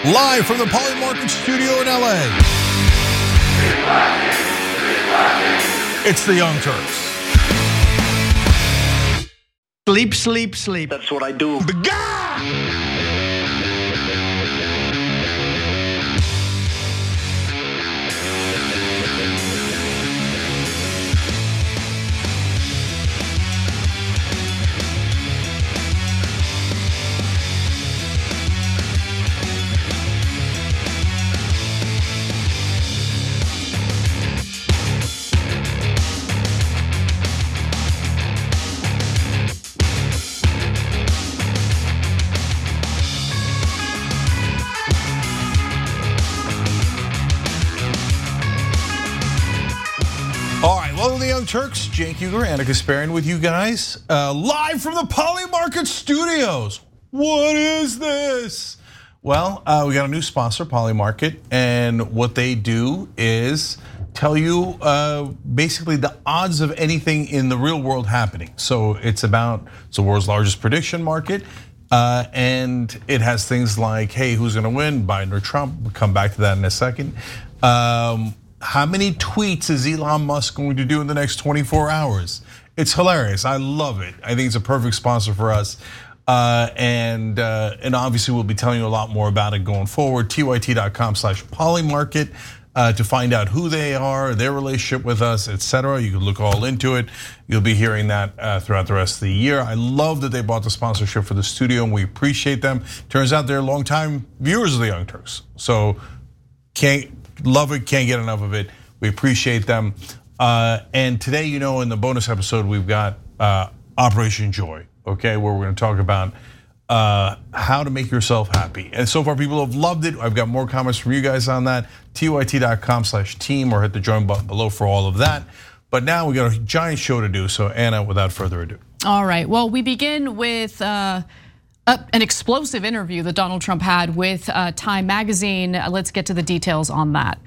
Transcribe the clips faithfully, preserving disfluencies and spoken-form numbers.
Live from the Polymarket studio in L A. It's the Young Turks. Sleep, sleep, sleep. That's what I do. The guy! Welcome to the Young Turks. Cenk Uygur, Ana Kasparian with you guys. Uh, live from the Polymarket studios. What is this? Well, uh, we got a new sponsor, Polymarket, and what they do is tell you uh, basically the odds of anything in the real world happening. So it's about, it's the world's largest prediction market. Uh, and it has things like, hey, who's gonna win, Biden or Trump? We'll come back to that in a second. Um, How many tweets is Elon Musk going to do in the next twenty-four hours? It's hilarious. I love it. I think it's a perfect sponsor for us. Uh, and uh, and obviously we'll be telling you a lot more about it going forward. T Y T dot com slash polymarket uh, to find out who they are, their relationship with us, et cetera. You can look all into it. You'll be hearing that uh, throughout the rest of the year. I love that they bought the sponsorship for the studio, and we appreciate them. Turns out they're longtime viewers of the Young Turks. So can't love it, can't get enough of it. We appreciate them. Uh, and today, you know, in the bonus episode, we've got uh, Operation Joy, okay, where we're gonna talk about uh, how to make yourself happy. And so far, people have loved it. I've got more comments from you guys on that. T Y T dot com slash team or hit the join button below for all of that. But now we got a giant show to do. So Ana, without further ado. All right, well, we begin with uh, an explosive interview that Donald Trump had with Time Magazine. Let's get to the details on that.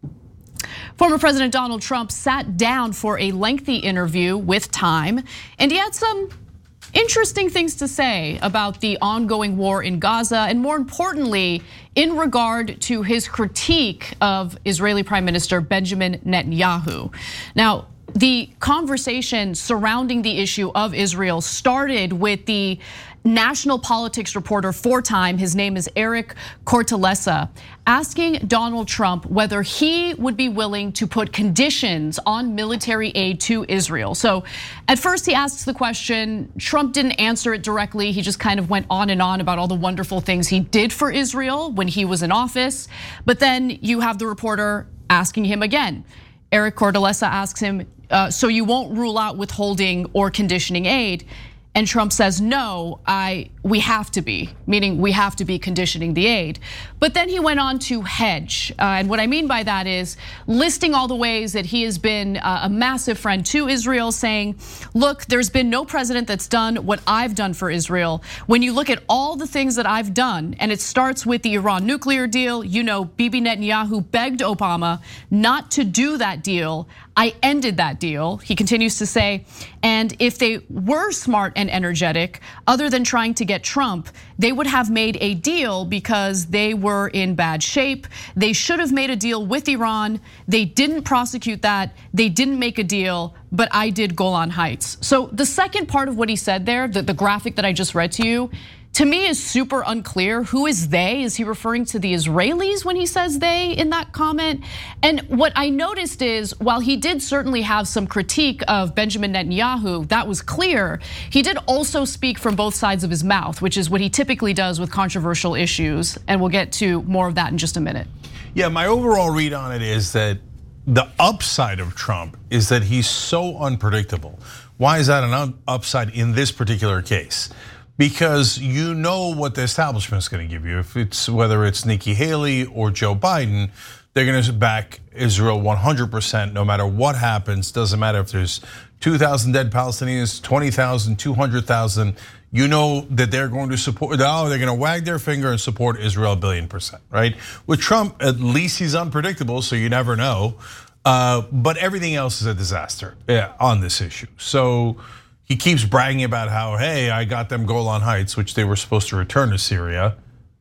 Former President Donald Trump sat down for a lengthy interview with Time, and he had some interesting things to say about the ongoing war in Gaza, and more importantly, in regard to his critique of Israeli Prime Minister Benjamin Netanyahu. Now, the conversation surrounding the issue of Israel started with the national politics reporter for Time, his name is Eric Cortellessa, asking Donald Trump whether he would be willing to put conditions on military aid to Israel. So at first he asks the question, Trump didn't answer it directly. He just kind of went on and on about all the wonderful things he did for Israel when he was in office. But then you have the reporter asking him again. Eric Cortellessa asks him, uh, so you won't rule out withholding or conditioning aid? And Trump says, no, I we have to be, meaning we have to be conditioning the aid. But then he went on to hedge. Uh, and what I mean by that is listing all the ways that he has been a massive friend to Israel, saying, look, there's been no president that's done what I've done for Israel. When you look at all the things that I've done, and it starts with the Iran nuclear deal, you know, Bibi Netanyahu begged Obama not to do that deal. I ended that deal, he continues to say, and if they were smart and energetic, other than trying to get Trump, they would have made a deal because they were in bad shape. They should have made a deal with Iran. They didn't prosecute that. They didn't make a deal, but I did Golan Heights. So the second part of what he said there, the, the graphic that I just read to you, to me is super unclear. Who is they? Is he referring to the Israelis when he says they in that comment? And what I noticed is, while he did certainly have some critique of Benjamin Netanyahu, that was clear, he did also speak from both sides of his mouth, which is what he typically does with controversial issues. And we'll get to more of that in just a minute. Yeah, my overall read on it is that the upside of Trump is that he's so unpredictable. Why is that an upside in this particular case? Because you know what the establishment is going to give you. If it's whether it's Nikki Haley or Joe Biden, they're going to back Israel one hundred percent no matter what happens. Doesn't matter if there's two thousand dead Palestinians, twenty thousand, two hundred thousand. You know that they're going to support, oh, they're going to wag their finger and support Israel a billion percent, right? With Trump, at least he's unpredictable, so you never know. Uh, but everything else is a disaster on this issue. So he keeps bragging about how, hey, I got them Golan Heights, which they were supposed to return to Syria.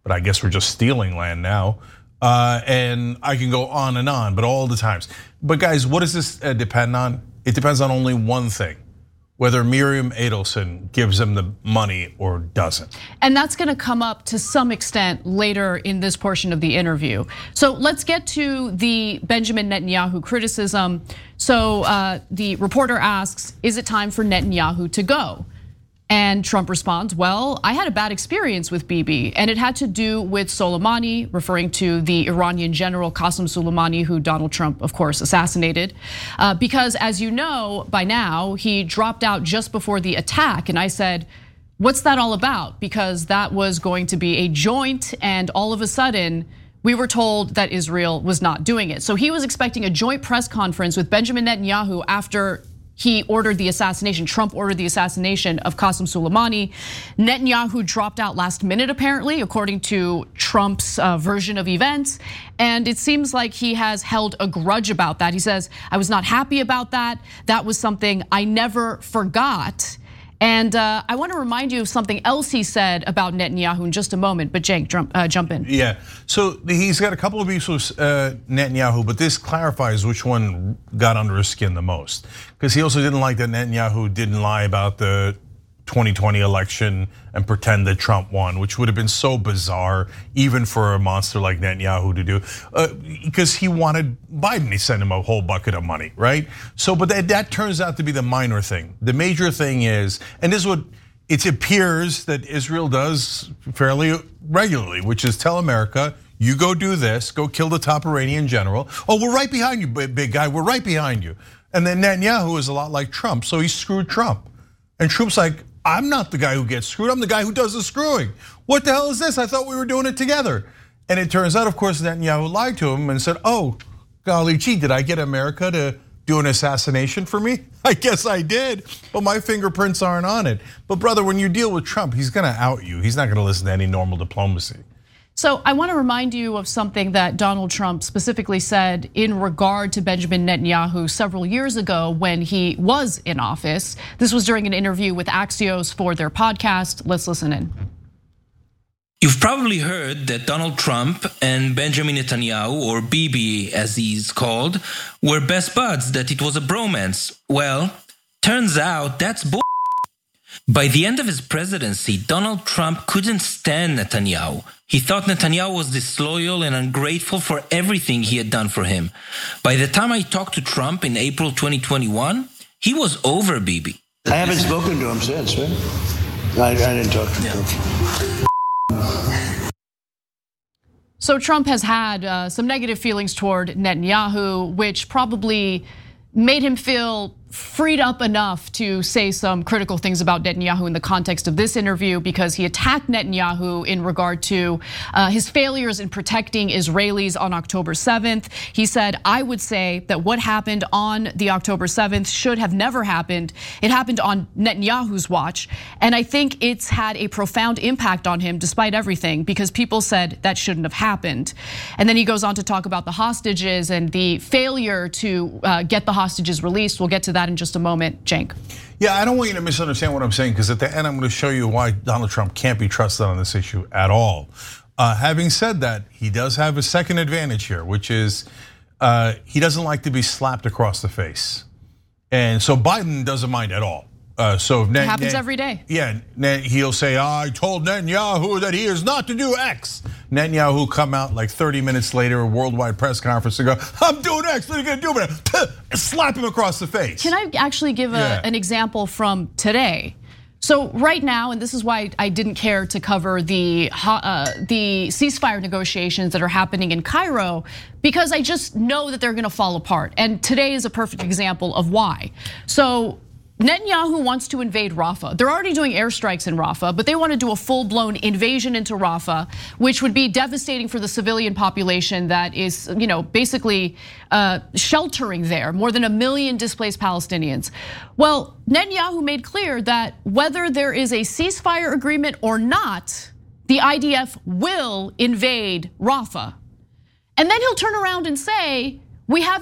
but I guess we're just stealing land now. Uh, and I can go on and on, but all the times. But guys, what does this depend on? It depends on only one thing: whether Miriam Adelson gives him the money or doesn't. And that's gonna come up to some extent later in this portion of the interview. So let's get to the Benjamin Netanyahu criticism. So uh, the reporter asks, is it time for Netanyahu to go? And Trump responds, well, I had a bad experience with Bibi, and it had to do with Soleimani, referring to the Iranian general Qasem Soleimani, who Donald Trump, of course, assassinated. Uh, because as you know by now, he dropped out just before the attack. And I said, what's that all about? Because that was going to be a joint, and all of a sudden, we were told that Israel was not doing it. So he was expecting a joint press conference with Benjamin Netanyahu after he ordered the assassination, Trump ordered the assassination of Qasem Soleimani. Netanyahu dropped out last minute, apparently, according to Trump's version of events. And it seems like he has held a grudge about that. He says, I was not happy about that. That was something I never forgot. And uh, I want to remind you of something else he said about Netanyahu in just a moment, but Cenk, jump, uh, jump in. Yeah, so he's got a couple of beefs with uh, Netanyahu, but this clarifies which one got under his skin the most. Because he also didn't like that Netanyahu didn't lie about the twenty twenty election and pretend that Trump won, which would have been so bizarre, even for a monster like Netanyahu to do, uh, because he wanted Biden to send him a whole bucket of money, right? So, but that, that turns out to be the minor thing. The major thing is, and this is what it appears that Israel does fairly regularly, which is tell America, you go do this, go kill the top Iranian general. Oh, we're right behind you, big guy, we're right behind you. And then Netanyahu is a lot like Trump, so he screwed Trump. And Trump's like, I'm not the guy who gets screwed, I'm the guy who does the screwing. What the hell is this? I thought we were doing it together. And it turns out, of course, Netanyahu lied to him and said, oh, golly gee, did I get America to do an assassination for me? I guess I did, but my fingerprints aren't on it. But brother, when you deal with Trump, he's gonna out you. He's not gonna listen to any normal diplomacy. So I want to remind you of something that Donald Trump specifically said in regard to Benjamin Netanyahu several years ago when he was in office. This was during an interview with Axios for their podcast. Let's listen in. You've probably heard that Donald Trump and Benjamin Netanyahu, or Bibi as he's called, were best buds, that it was a bromance. Well, turns out that's bull. By the end of his presidency, Donald Trump couldn't stand Netanyahu. He thought Netanyahu was disloyal and ungrateful for everything he had done for him. By the time I talked to Trump in April twenty twenty-one, he was over Bibi. I haven't spoken to him since, right? I, I didn't talk to him. Yeah. So Trump has had uh, some negative feelings toward Netanyahu, which probably made him feel freed up enough to say some critical things about Netanyahu in the context of this interview, because he attacked Netanyahu in regard to his failures in protecting Israelis on October seventh. He said, I would say that what happened on the October seventh should have never happened. It happened on Netanyahu's watch. And I think it's had a profound impact on him despite everything, because people said that shouldn't have happened. And then he goes on to talk about the hostages and the failure to get the hostages released. We'll get to that in just a moment, Cenk. Yeah, I don't want you to misunderstand what I'm saying, because at the end I'm going to show you why Donald Trump can't be trusted on this issue at all. Uh, having said that, he does have a second advantage here, which is uh, he doesn't like to be slapped across the face. And so Biden doesn't mind at all. Uh, so if it Net, happens Net, every day. Yeah, Net, he'll say, I told Netanyahu that he is not to do X. Netanyahu come out like thirty minutes later, a worldwide press conference, and go, I'm doing X, what are you gonna do with it? Slap him across the face. Can I actually give a, yeah. an example from today? So right now, and this is why I didn't care to cover the uh, the ceasefire negotiations that are happening in Cairo, because I just know that they're gonna fall apart. And today is a perfect example of why. So Netanyahu wants to invade Rafah. They're already doing airstrikes in Rafah, but they want to do a full-blown invasion into Rafah, which would be devastating for the civilian population that is, you know, basically uh, sheltering there, more than a million displaced Palestinians. Well, Netanyahu made clear that whether there is a ceasefire agreement or not, the I D F will invade Rafah. And then he'll turn around and say, we haven't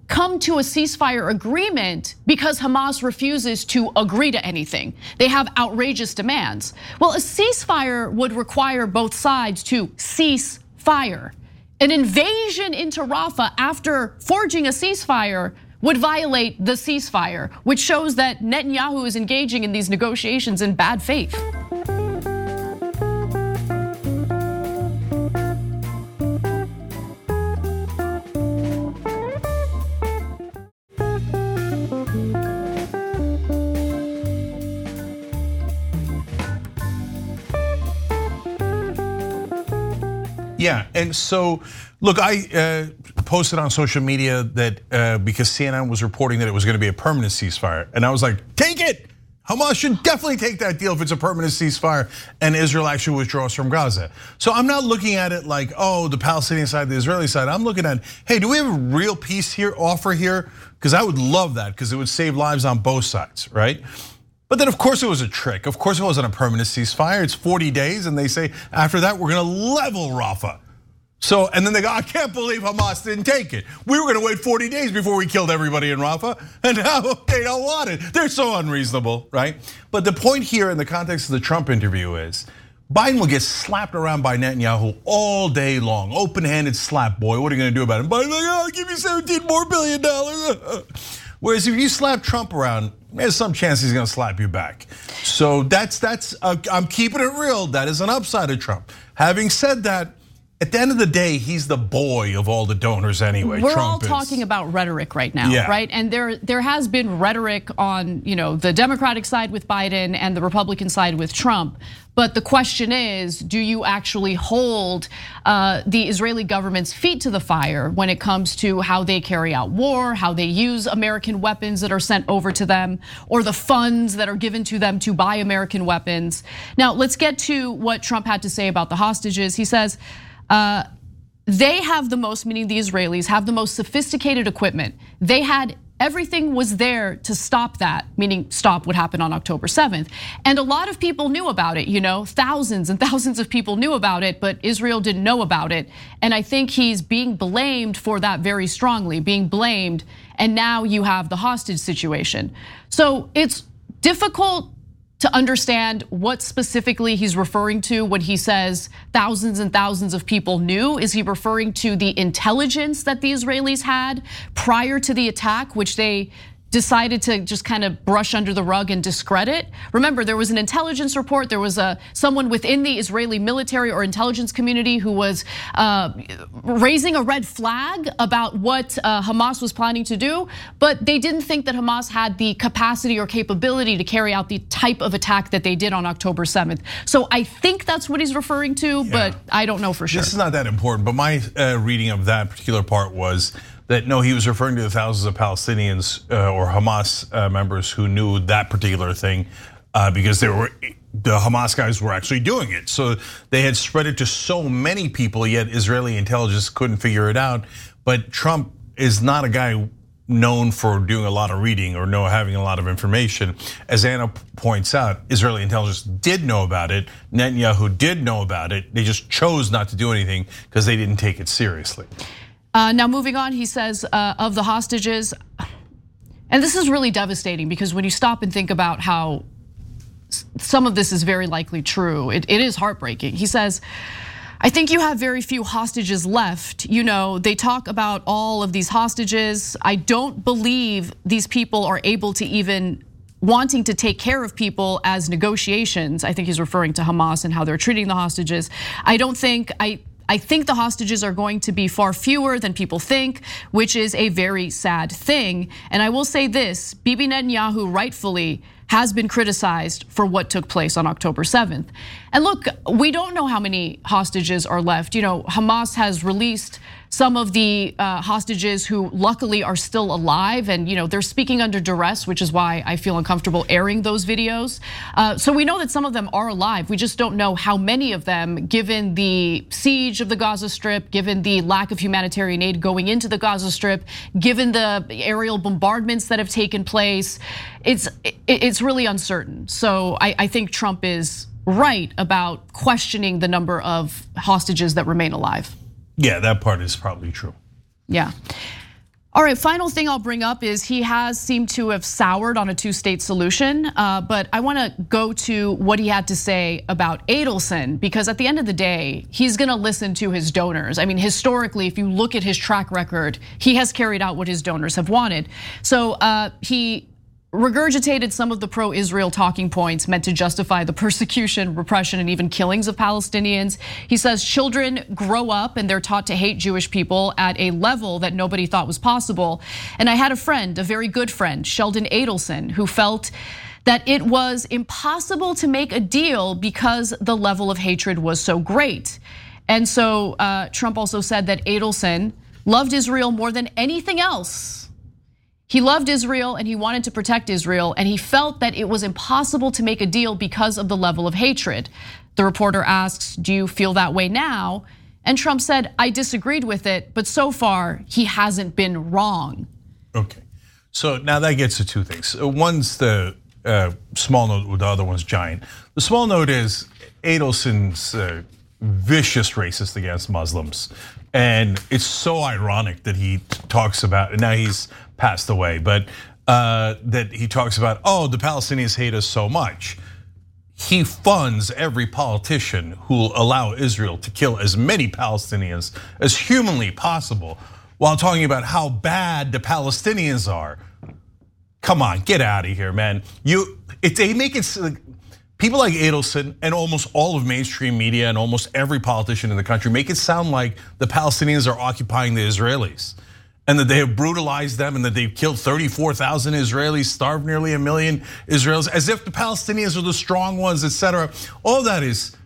come to a ceasefire agreement because Hamas refuses to agree to anything. They have outrageous demands. Well, a ceasefire would require both sides to cease fire. An invasion into Rafah after forging a ceasefire would violate the ceasefire, which shows that Netanyahu is engaging in these negotiations in bad faith. Yeah, and so look, I uh, posted on social media that uh, because C N N was reporting that it was going to be a permanent ceasefire, and I was like, take it. Hamas should definitely take that deal if it's a permanent ceasefire and Israel actually withdraws from Gaza. So I'm not looking at it like, oh, the Palestinian side, the Israeli side. I'm looking at, hey, do we have a real peace here, offer here? Because I would love that, because it would save lives on both sides, right? But then of course it was a trick. Of course it wasn't a permanent ceasefire. It's forty days and they say after that we're gonna level Rafah. So, and then they go, I can't believe Hamas didn't take it. We were gonna wait forty days before we killed everybody in Rafah, and now they don't want it. They're so unreasonable, right? But the point here in the context of the Trump interview is, Biden will get slapped around by Netanyahu all day long. Open-handed slap, boy, what are you gonna do about it? Biden's like, oh, I'll give you seventeen more billion dollars. Whereas if you slap Trump around, there's some chance he's gonna slap you back. So that's, that's uh, I'm keeping it real. That is an upside of Trump. Having said that, at the end of the day, he's the boy of all the donors anyway. We're Trump all is. talking about rhetoric right now, yeah. right? And there there has been rhetoric on, you know, the Democratic side with Biden and the Republican side with Trump. But the question is, do you actually hold uh, the Israeli government's feet to the fire when it comes to how they carry out war, how they use American weapons that are sent over to them, or the funds that are given to them to buy American weapons? Now, let's get to what Trump had to say about the hostages. He says, Uh, they have the most, meaning the Israelis, have the most sophisticated equipment. They had, everything was there to stop that, meaning stop what happened on October seventh. And a lot of people knew about it, you know, thousands and thousands of people knew about it, but Israel didn't know about it. And I think he's being blamed for that very strongly, being blamed. And now you have the hostage situation. So it's difficult to understand what specifically he's referring to when he says thousands and thousands of people knew. Is he referring to the intelligence that the Israelis had prior to the attack, which they decided to just kind of brush under the rug and discredit? Remember, there was an intelligence report. There was a someone within the Israeli military or intelligence community who was uh, raising a red flag about what uh, Hamas was planning to do, but they didn't think that Hamas had the capacity or capability to carry out the type of attack that they did on October seventh. So I think that's what he's referring to, yeah. But I don't know for sure. This is not that important, but my uh, reading of that particular part was that no, he was referring to the thousands of Palestinians uh, or Hamas uh, members who knew that particular thing uh, because they were the Hamas guys were actually doing it. So they had spread it to so many people, yet Israeli intelligence couldn't figure it out. But Trump is not a guy known for doing a lot of reading or know having a lot of information. As Anna points out, Israeli intelligence did know about it. Netanyahu did know about it. They just chose not to do anything because they didn't take it seriously. Uh, now moving on, he says uh, of the hostages, and this is really devastating because when you stop and think about how some of this is very likely true, it, it is heartbreaking. He says, I think you have very few hostages left. You know, they talk about all of these hostages. I don't believe these people are able to even wanting to take care of people as negotiations. I think he's referring to Hamas and how they're treating the hostages. I don't think, I, I think the hostages are going to be far fewer than people think, which is a very sad thing. And I will say this, Bibi Netanyahu rightfully has been criticized for what took place on October seventh. And look, we don't know how many hostages are left. You know, Hamas has released some of the hostages who luckily are still alive, and you know they're speaking under duress, which is why I feel uncomfortable airing those videos. So we know that some of them are alive. We just don't know how many of them, given the siege of the Gaza Strip, given the lack of humanitarian aid going into the Gaza Strip, given the aerial bombardments that have taken place. It's it's really uncertain. So I, I think Trump is right about questioning the number of hostages that remain alive. Yeah, that part is probably true. Yeah. All right, final thing I'll bring up is he has seemed to have soured on a two-state solution, uh, but I want to go to what he had to say about Adelson, because at the end of the day, he's going to listen to his donors. I mean, historically, if you look at his track record, he has carried out what his donors have wanted. So uh, he regurgitated some of the pro-Israel talking points meant to justify the persecution, repression, and even killings of Palestinians. He says children grow up and they're taught to hate Jewish people at a level that nobody thought was possible. And I had a friend, a very good friend, Sheldon Adelson, who felt that it was impossible to make a deal because the level of hatred was so great. And so uh, Trump also said that Adelson loved Israel more than anything else. He loved Israel and he wanted to protect Israel, and he felt that it was impossible to make a deal because of the level of hatred. The reporter asks, do you feel that way now? And Trump said, I disagreed with it, but so far he hasn't been wrong. Okay, so now that gets to two things. One's the uh, small note, the other one's giant. The small note is Adelson's uh, vicious racist against Muslims. And it's so ironic that he talks about, and now he's passed away, but uh, that he talks about, oh, the Palestinians hate us so much. He funds every politician who will allow Israel to kill as many Palestinians as humanly possible while talking about how bad the Palestinians are. Come on, get out of here, man. You, it, they make it, people like Adelson and almost all of mainstream media and almost every politician in the country make it sound like the Palestinians are occupying the Israelis and that they have brutalized them and that they've killed thirty-four thousand Israelis, starved nearly a million Israelis, as if the Palestinians are the strong ones, et cetera. All that is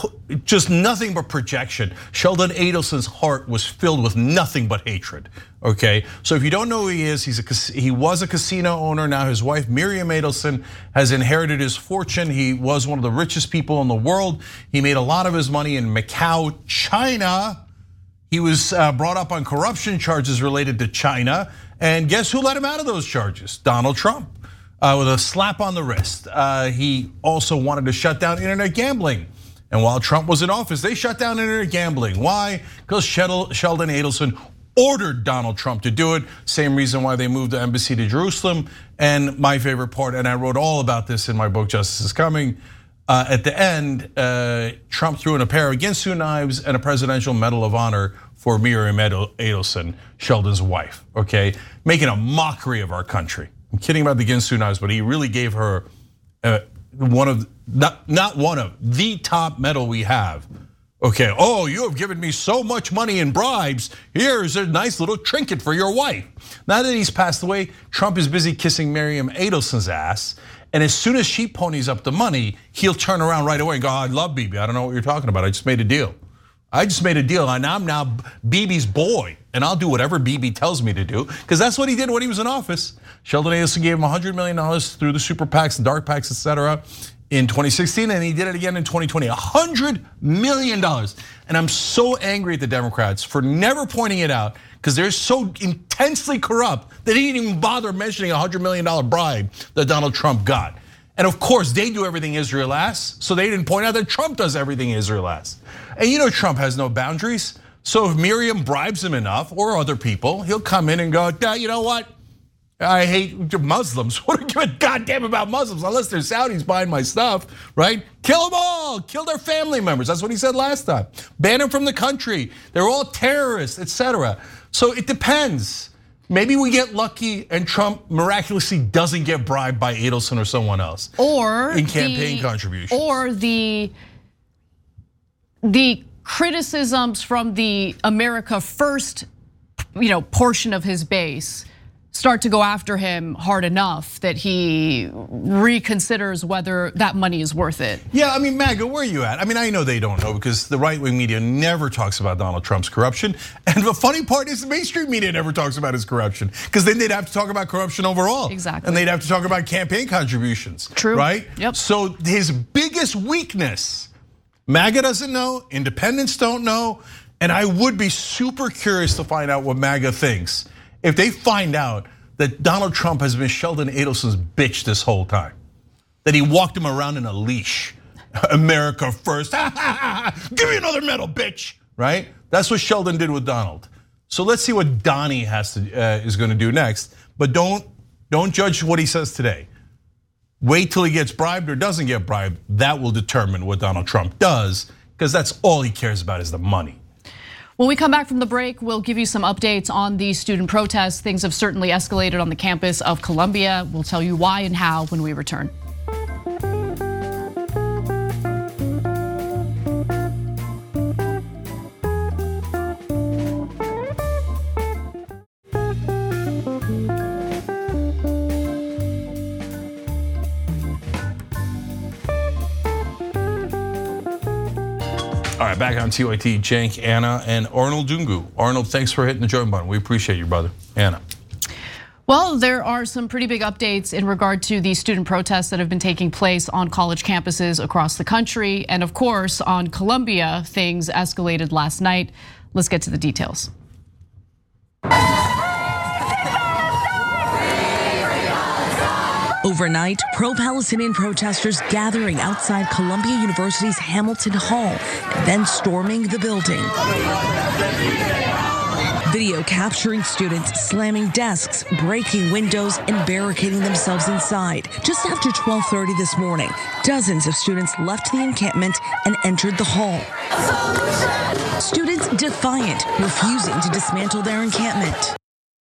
just nothing but projection. Sheldon Adelson's heart was filled with nothing but hatred, okay? So if you don't know who he is, he's a, he was a casino owner. Now his wife, Miriam Adelson, has inherited his fortune. He was one of the richest people in the world. He made a lot of his money in Macau, China. He was brought up on corruption charges related to China. And guess who let him out of those charges? Donald Trump, uh, with a slap on the wrist. Uh, he also wanted to shut down internet gambling. And while Trump was in office, they shut down internet gambling. Why? Because Sheldon Adelson ordered Donald Trump to do it. Same reason why they moved the embassy to Jerusalem. And my favorite part, and I wrote all about this in my book, Justice is Coming. Uh, at the end, uh, Trump threw in a pair of Ginsu knives and a Presidential Medal of Honor for Miriam Adelson, Sheldon's wife, okay? Making a mockery of our country. I'm kidding about the Ginsu knives, but he really gave her uh, one of, not, not one of, the top medal we have. Okay, oh, you have given me so much money in bribes. Here's a nice little trinket for your wife. Now that he's passed away, Trump is busy kissing Miriam Adelson's ass. And as soon as she ponies up the money, he'll turn around right away and go, I love Bibi. I don't know what you're talking about. I just made a deal. I just made a deal and I'm now Bibi's boy. And I'll do whatever Bibi tells me to do, because that's what he did when he was in office. Sheldon Adelson gave him one hundred million dollars through the super PACs, the dark PACs, et cetera, in twenty sixteen, and he did it again in twenty twenty, one hundred million dollars. And I'm so angry at the Democrats for never pointing it out, because they're so intensely corrupt that they didn't even bother mentioning a one hundred million dollar bribe that Donald Trump got. And of course, they do everything Israel asks, so they didn't point out that Trump does everything Israel asks. And you know Trump has no boundaries, so if Miriam bribes him enough, or other people, he'll come in and go, you know what? I hate Muslims. What do you give a goddamn about Muslims? Unless they're Saudis buying my stuff, right? Kill them all, kill their family members. That's what he said last time. Ban them from the country. They're all terrorists, et cetera. So it depends. Maybe we get lucky and Trump miraculously doesn't get bribed by Adelson or someone else. Or in campaign the, contributions. Or the, the criticisms from the America First, you know, portion of his base start to go after him hard enough that he reconsiders whether that money is worth it. Yeah, I mean, MAGA, where are you at? I mean, I know they don't know because the right-wing media never talks about Donald Trump's corruption. And the funny part is the mainstream media never talks about his corruption, because then they'd have to talk about corruption overall. Exactly. And they'd have to talk about campaign contributions. True. Right? Yep. So his biggest weakness, MAGA doesn't know, independents don't know, and I would be super curious to find out what MAGA thinks if they find out that Donald Trump has been Sheldon Adelson's bitch this whole time, that he walked him around in a leash. America first, give me another medal, bitch, right? That's what Sheldon did with Donald. So let's see what Donnie has to uh, is going to do next. But don't don't judge what he says today. Wait till he gets bribed or doesn't get bribed. That will determine what Donald Trump does, because that's all he cares about is the money. When we come back from the break, we'll give you some updates on the student protests. Things have certainly escalated on the campus of Columbia. We'll tell you why and how when we return. All right, back on T Y T, Cenk, Anna, and Arnold Dungu. Arnold, thanks for hitting the join button. We appreciate you, brother. Anna. Well, there are some pretty big updates in regard to the student protests that have been taking place on college campuses across the country. And of course, on Columbia, things escalated last night. Let's get to the details. Overnight, pro-Palestinian protesters gathering outside Columbia University's Hamilton Hall and then storming the building. Video capturing students slamming desks, breaking windows, and barricading themselves inside. Just after twelve thirty this morning, dozens of students left the encampment and entered the hall. Students defiant, refusing to dismantle their encampment.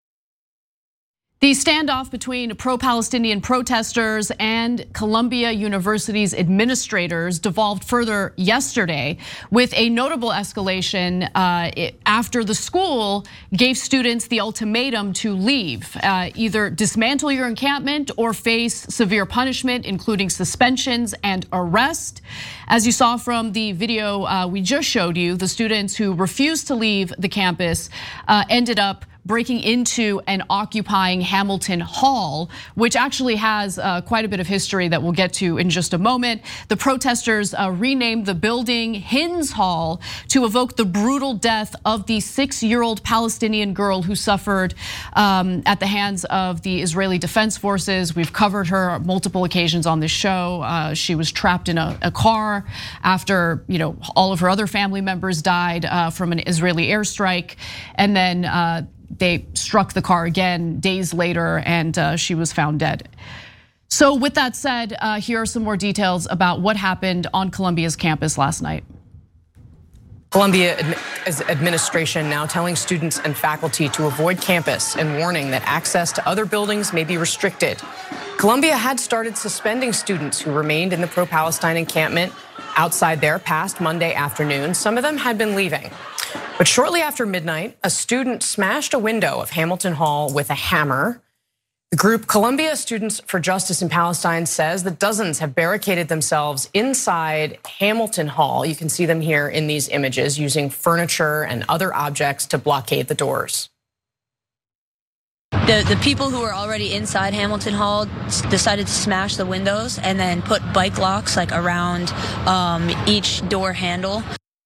The standoff between pro-Palestinian protesters and Columbia University's administrators devolved further yesterday with a notable escalation after the school gave students the ultimatum to leave, either dismantle your encampment or face severe punishment, including suspensions and arrest. As you saw from the video we just showed you, the students who refused to leave the campus ended up breaking into and occupying Hamilton Hall, which actually has quite a bit of history that we'll get to in just a moment. The protesters renamed the building Hinds Hall to evoke the brutal death of the six-year-old Palestinian girl who suffered at the hands of the Israeli Defense Forces. We've covered her on multiple occasions on this show. She was trapped in a, a car after, you know, all of her other family members died from an Israeli airstrike, and then they struck the car again days later, and she was found dead. So with that said, here are some more details about what happened on Columbia's campus last night. Columbia administration now telling students and faculty to avoid campus and warning that access to other buildings may be restricted. Columbia had started suspending students who remained in the pro-Palestine encampment outside there past Monday afternoon. Some of them had been leaving. But shortly after midnight, a student smashed a window of Hamilton Hall with a hammer. The group Columbia Students for Justice in Palestine says that dozens have barricaded themselves inside Hamilton Hall. You can see them here in these images, using furniture and other objects to blockade the doors. The, the people who were already inside Hamilton Hall decided to smash the windows and then put bike locks like around um, each door handle.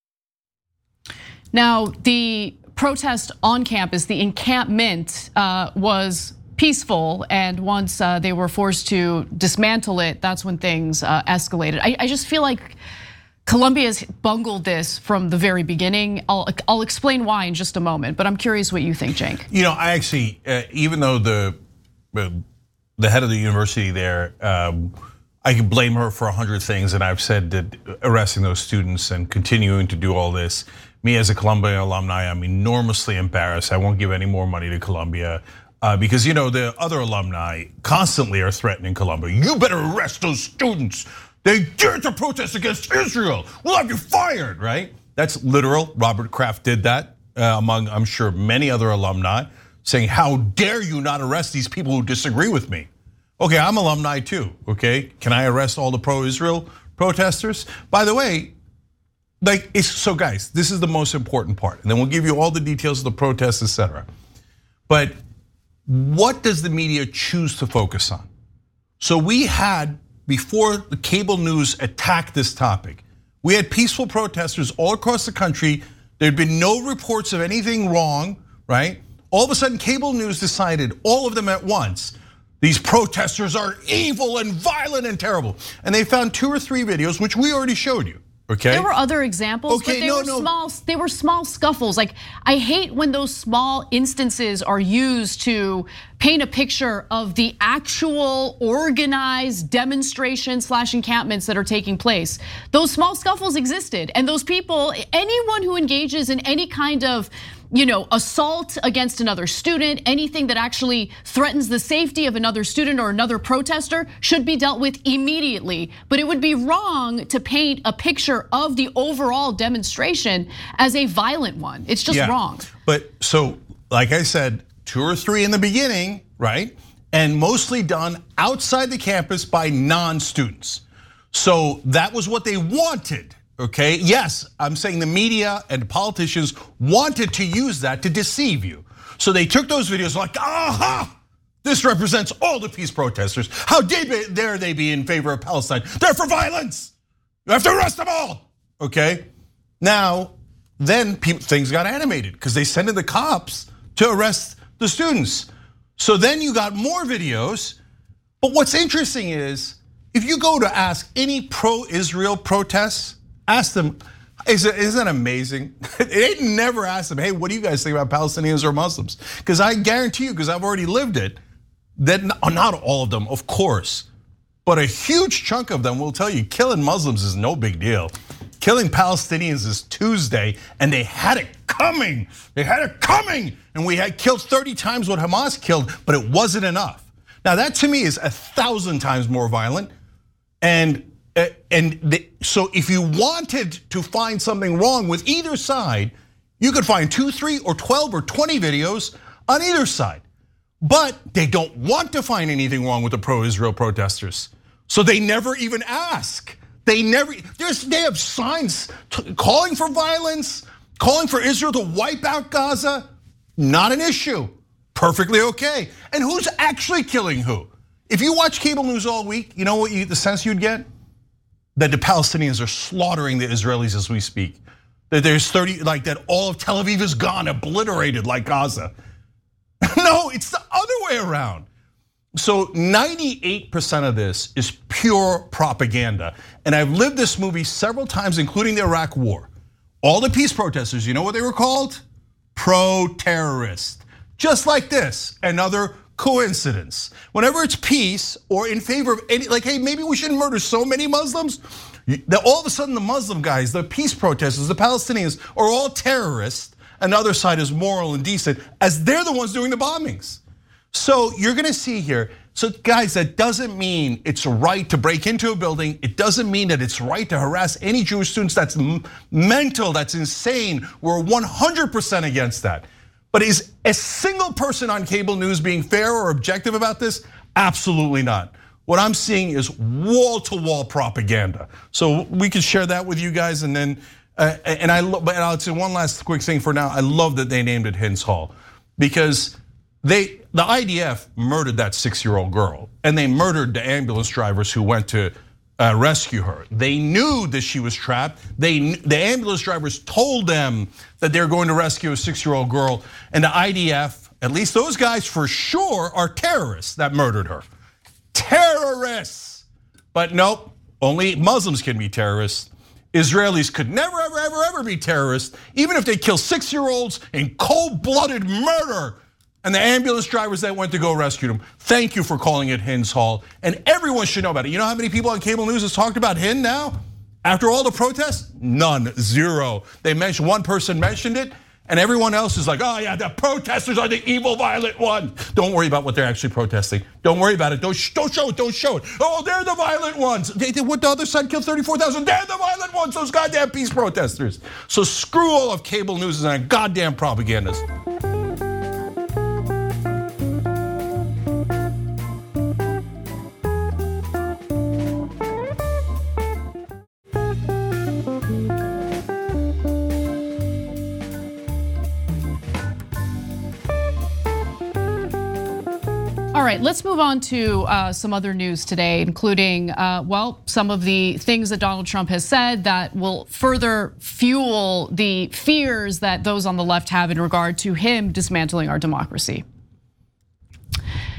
Now, the protest on campus, the encampment was peaceful, and once they were forced to dismantle it, that's when things escalated. I, I just feel like Columbia's bungled this from the very beginning. I'll, I'll explain why in just a moment, but I'm curious what you think, Cenk. You know, I actually, uh, even though the the head of the university there, um, I can blame her for a hundred things, and I've said that arresting those students and continuing to do all this, me as a Columbia alumni, I'm enormously embarrassed. I won't give any more money to Columbia. Uh, because you know the other alumni constantly are threatening Columbia. You better arrest those students. They dared to protest against Israel. We'll have you fired, right? That's literal. Robert Kraft did that uh, among, I'm sure, many other alumni, saying, how dare you not arrest these people who disagree with me? Okay, I'm alumni too, okay? Can I arrest all the pro-Israel protesters? By the way, like, it's, so guys, this is the most important part. And then we'll give you all the details of the protests, et cetera. But what does the media choose to focus on? So we had, before the cable news attacked this topic, we had peaceful protesters all across the country. There'd been no reports of anything wrong, right? All of a sudden, cable news decided, all of them at once, these protesters are evil and violent and terrible. And they found two or three videos, which we already showed you, Okay. There were other examples, okay, but they no, were no. small. They were small scuffles. Like, I hate when those small instances are used to paint a picture of the actual organized demonstration slash encampments that are taking place. Those small scuffles existed, and those people, anyone who engages in any kind of, you know, assault against another student, anything that actually threatens the safety of another student or another protester should be dealt with immediately. But it would be wrong to paint a picture of the overall demonstration as a violent one. It's just yeah. wrong. But so, like I said, two or three in the beginning, right? And mostly done outside the campus by non-students. So that was what they wanted. Okay, yes, I'm saying the media and politicians wanted to use that to deceive you. So they took those videos like, aha, this represents all the peace protesters. How dare they be in favor of Palestine? They're for violence. You have to arrest them all. Okay, now, then things got animated because they sent in the cops to arrest the students. So then you got more videos. But what's interesting is, if you go to ask any pro-Israel protests, ask them, isn't it amazing? They never ask them, hey, what do you guys think about Palestinians or Muslims? Because I guarantee you, because I've already lived it, that not all of them, of course, but a huge chunk of them will tell you killing Muslims is no big deal. Killing Palestinians is Tuesday, and they had it coming. They had it coming, and we had killed thirty times what Hamas killed, but it wasn't enough. Now that to me is a thousand times more violent, and And the, so if you wanted to find something wrong with either side, you could find two, three, or twelve, or twenty videos on either side. But they don't want to find anything wrong with the pro-Israel protesters. So they never even ask. They never, there's, they have signs calling for violence, calling for Israel to wipe out Gaza. Not an issue, perfectly okay. And who's actually killing who? If you watch cable news all week, you know what you, the sense you'd get? That the Palestinians are slaughtering the Israelis as we speak. That there's thirty, like that all of Tel Aviv is gone, obliterated like Gaza. No, it's the other way around. So ninety-eight percent of this is pure propaganda. And I've lived this movie several times, including the Iraq War. All the peace protesters, you know what they were called? Pro-terrorist. Just like this, another coincidence. Whenever it's peace or in favor of any, like, hey, maybe we shouldn't murder so many Muslims. All of a sudden the Muslim guys, the peace protesters, the Palestinians are all terrorists, and the other side is moral and decent, as they're the ones doing the bombings. So you're gonna see here, so guys, that doesn't mean it's right to break into a building. It doesn't mean that it's right to harass any Jewish students. That's mental, that's insane. We're one hundred percent against that. But is a single person on cable news being fair or objective about this? Absolutely not. What I'm seeing is wall-to-wall propaganda. So we can share that with you guys, and then, uh, and I, but I'll say one last quick thing for now. I love that they named it Hins Hall, because they, the I D F murdered that six-year-old girl, and they murdered the ambulance drivers who went to Uh, rescue her. They knew that she was trapped. They, the ambulance drivers told them that they're going to rescue a six-year-old girl, and the I D F, at least those guys for sure, are terrorists that murdered her. Terrorists! But nope, only Muslims can be terrorists. Israelis could never, ever, ever, ever be terrorists, even if they kill six-year-olds in cold-blooded murder. And the ambulance drivers that went to go rescue them, thank you for calling it Hins Hall. And everyone should know about it. You know how many people on cable news has talked about Hind now? After all the protests? None, zero. They mentioned, one person mentioned it, and everyone else is like, oh yeah, the protesters are the evil, violent one. Don't worry about what they're actually protesting. Don't worry about it, don't, don't show it, don't show it. Oh, they're the violent ones. They did what the other side killed thirty-four thousand, they're the violent ones, those goddamn peace protesters. So screw all of cable news and goddamn propagandas. All right, let's move on to uh, some other news today, including, uh, well, some of the things that Donald Trump has said that will further fuel the fears that those on the left have in regard to him dismantling our democracy.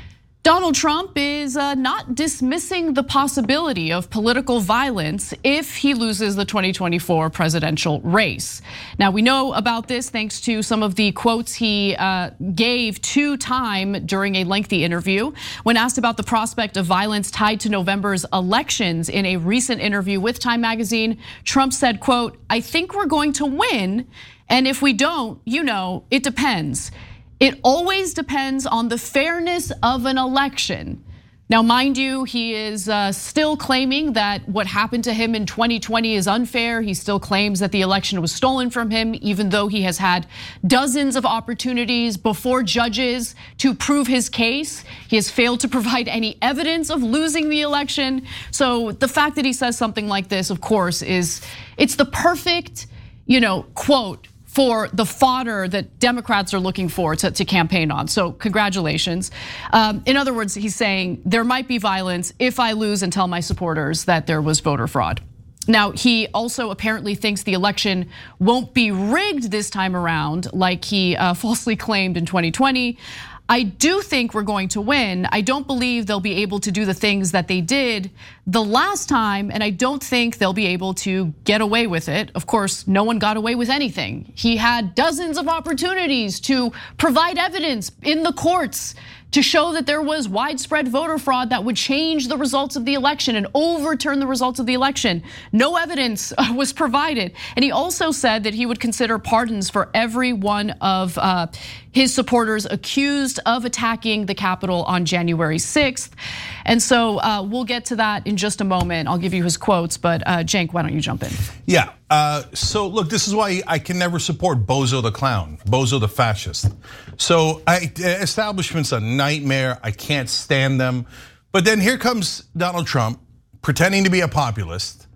Donald Trump is uh, not dismissing the possibility of political violence if he loses the twenty twenty-four presidential race. Now, we know about this thanks to some of the quotes he uh, gave to Time during a lengthy interview. When asked about the prospect of violence tied to November's elections in a recent interview with Time magazine, Trump said, quote, "I think we're going to win, and if we don't, you know, it depends. It always depends on the fairness of an election." Now, mind you, he is uh, still claiming that what happened to him in twenty twenty is unfair. He still claims that the election was stolen from him, even though he has had dozens of opportunities before judges to prove his case. He has failed to provide any evidence of losing the election. So the fact that he says something like this, of course, is it's the perfect, you know, quote for the fodder that Democrats are looking for to, to campaign on. So congratulations. Um, in other words, he's saying there might be violence if I lose and tell my supporters that there was voter fraud. Now, he also apparently thinks the election won't be rigged this time around like he uh, falsely claimed in twenty twenty. I do think we're going to win. I don't believe they'll be able to do the things that they did the last time, and I don't think they'll be able to get away with it. Of course, no one got away with anything. He had dozens of opportunities to provide evidence in the courts to show that there was widespread voter fraud that would change the results of the election and overturn the results of the election. No evidence was provided. And he also said that he would consider pardons for every one of his supporters accused of attacking the Capitol on January sixth. And so we'll get to that in just a moment. I'll give you his quotes, but Cenk, why don't you jump in? Yeah, uh, so look, this is why I can never support Bozo the clown, Bozo the fascist. So I, establishment's a nightmare, I can't stand them. But then here comes Donald Trump pretending to be a populist.